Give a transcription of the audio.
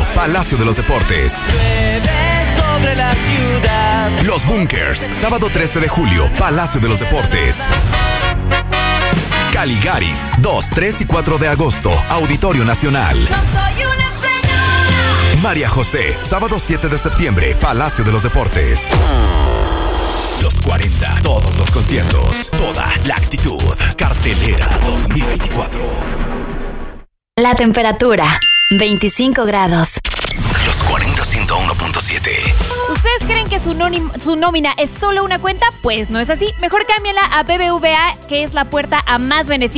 Palacio de los Deportes. Llueve sobre la ciudad. Los Bunkers, sábado 13 de julio, Palacio de los Deportes. Caligaris, 2, 3 y 4 de agosto, Auditorio Nacional. No soy una española. María José, sábado 7 de septiembre, Palacio de los Deportes. Los 40, todos los conciertos, toda la actitud. Cartelera 2024. La temperatura, 25 grados. Los 40 101.7. ¿Ustedes creen que su nómina es solo una cuenta? Pues no es así. Mejor cámbiala a BBVA, que es la puerta a más beneficios.